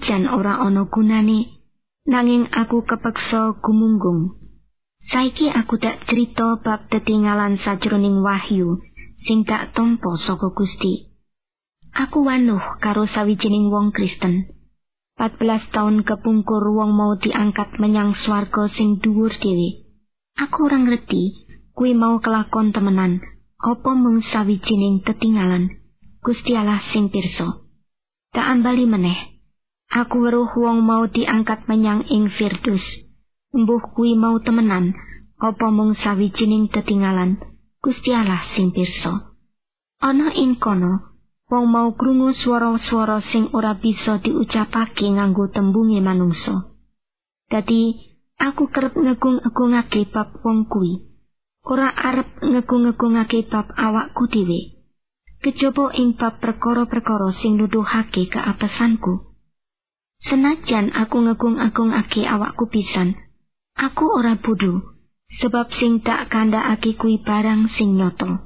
Senajan ora ana gunane, nanging aku kepeksa gumunggung. Saiki aku tak cerita bab tetinggalan sajroning wahyu sing tak tampa saka Gusti. Aku wanuh karo sawijining wong Kristen. 14 taun kepungkur wong mau diangkat menyang swarga sing dhuwur dhewe. Aku ora ngerti kuwi mau kelakon temenan apa mung sawijining tetinggalan. Gusti Allah sing pirsa. Tak ambali meneh. Aku weruh wong mau diangkat menyang ing Firdus. Embuh kuwi mau temenan apa mung sawijining tetinggalan. Gusti Allah sing pirsa. Ana ing kono wong mau krungu swara-swara sing ora bisa diucapake nganggo tembunge manungsa. Dadi aku kerep ngegung-egungake bab wong kuwi. Ora arep ngegung-egungake bab awakku dhewe. Kejaba ing bab perkara-perkara sing nuduhake keapesanku. Senajan aku ngegung-egungake awakku pisan, aku ora bodho, sebab sing tak kandhakake kuwi barang sing nyata.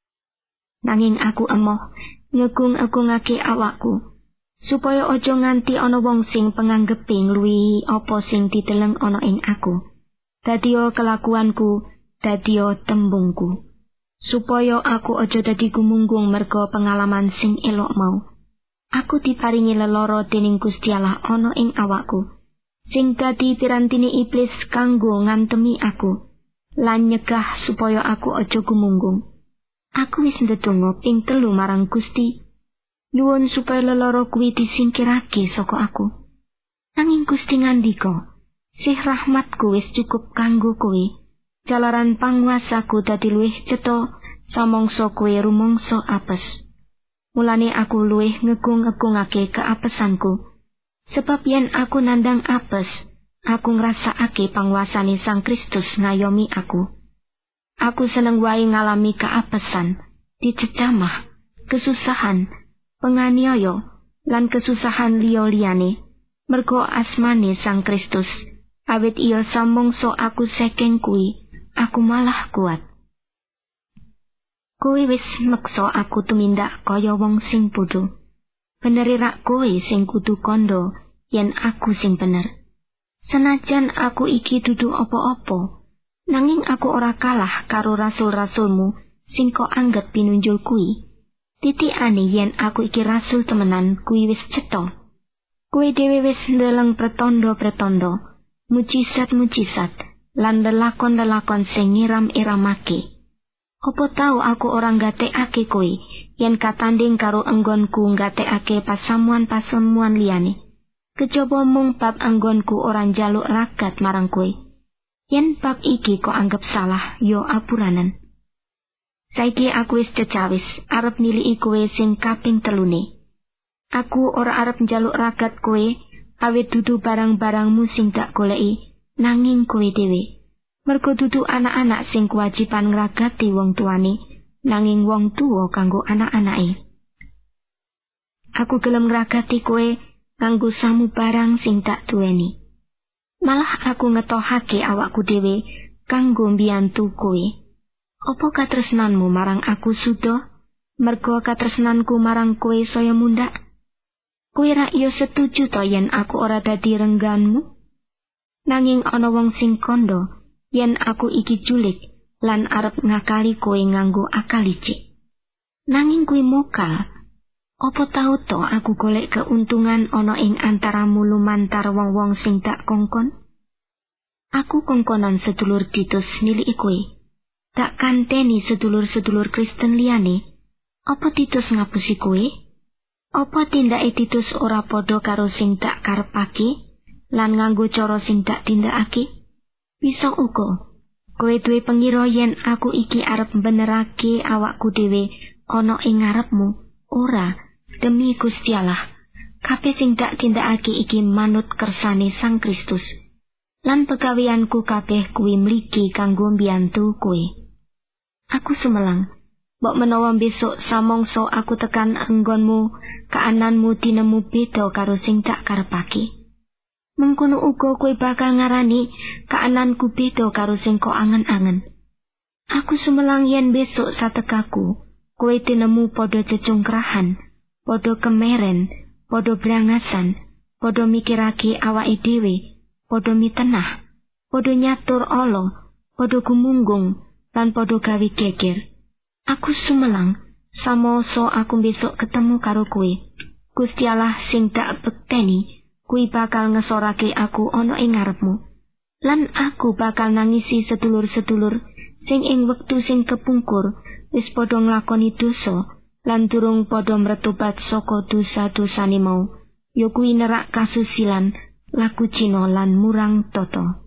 Nanging aku emoh ngegung-egungake awakku, supaya aja nganti ana wong sing panganggepe ngluwihi apa sing dideleng ana ing aku. Dadiya kelakuanku, dadiya tembungku. Supaya aku aja dadi gumunggung merga pengalaman sing elok mau. Aku diparingi lelara dening Gusti Allah ana ing awakku, sing dadi pirantine iblis kanggo ngantemi aku, lan nyegah supaya aku aja gumunggung. Aku wis ndedonga ping 3 marang Gusti, nyuwun supaya lelara kuwi disingkirake saka aku. Nanging Gusti ngandika, "Sih rahmatku wis cukup kanggo kowe, jalaran panguwasaku dadi luwih cetha samangsa kowe rumangsa apes." Mulane aku luwih ngegung-egungake keapesanku, sebab yen aku nandang apes, aku ngrasakake panguwasane Sang Kristus ngayomi aku. Aku seneng wae ngalami keapesan, dicecamah, kesusahan, penganiaya, lan kesusahan liya-liyane, merga asmane Sang Kristus. Awit iya samangsa aku sekeng kuwi, aku malah kuat. Kowe wis meksa aku tumindak kaya wong sing bodho. Bener rak kowe sing kudu kandha yen aku sing bener. Senajan aku iki dudu apa-apa, nanging aku ora kalah karo rasul-rasulmu sing kok anggep pinunjul kuwi. Titikane yen aku iki rasul temenan kuwi wis cetha. Kowe dhewe wis ndeleng pretanda-pretanda, mujizat-mujizat, lan lelakon-lelakon sing ngiram-iramake. Apa tau aku ora nggatekake kowe yen katanding karo enggonku nggatekake pasamuan-pasamuan liyane. Kejaba mung bab enggonku ora njaluk ragat marang kowe. Yen bab iki kok anggap salah, yo apuranen. Saiki aku wis cecawis arep niliki kowe sing kaping 3. Aku ora arep njaluk ragat kowe, awit dudu barang-barangmu sing tak goleki, nanging kowe dhewe. Mergo dudu anak-anak sing kewajiban ngragati wong tuane, nanging wong tuwa kanggo anak-anake. Aku gelem ngragati kowe kanggo samu barang sing tak duweni. Malah aku ngetohake awakku dhewe kanggo mbiyantu kowe. Apa katresnanmu marang aku suda? Mergo katresnanku marang kowe saya mundhak. Kowe ra iya setuju to yen aku ora dadi rengganmu? Nanging ana wong sing kandha yen aku iki julik lan arep ngakali kowe nganggo akal licik. Nanging kuwi mokal. Apa tau to aku golek keuntungan ana ing antaramu lumantar wong-wong sing tak kongkon? Aku kongkonan sedulur Titus niliki kowe. Tak kanteni sedulur-sedulur Kristen liyane. Apa Titus ngapusi kowe? Apa tindake Titus ora padha karo sing tak karepake lan nganggo cara sing tak tindakake? Bisa uga kowe duwe pengira yen aku iki arep benerake awakku dhewe ana ing ngarepmu. Ora, demi Gusti Allah. Kabeh sing tak tindakake iki manut kersane Sang Kristus. Lan pegaweanku kabeh kuwi mligi kanggo mbiyantu kowe. Aku sumelang, mbok menawa besok samangsa aku tekan enggonmu, kaananmu tinemu beda karo sing tak karepake. Mengkono uga kowe bakal ngarani kaananku beda karo sing kok angen-angen. Aku sumelang yen besok satekaku, kowe tinemu padha cecungkrahan, padha kemeren, padha brangasan, padha mikirake awake dhewe, padha mitenah, padha nyatur ala, padha gumunggung, lan padha gawe geger. Aku sumelang, samangsa aku besok ketemu karo kowe. Gusti Allah sing dak bekteni, kuwi bakal ngesorake aku ana ing ngarepmu. Lan aku bakal nangisi sedulur-sedulur sing ing wektu sing kepungkur wis padha nglakoni dosa lan durung padha mretobat saka dosa-dosane mau. Ya kuwi nerak kasusilan, laku Cina lan murang tata.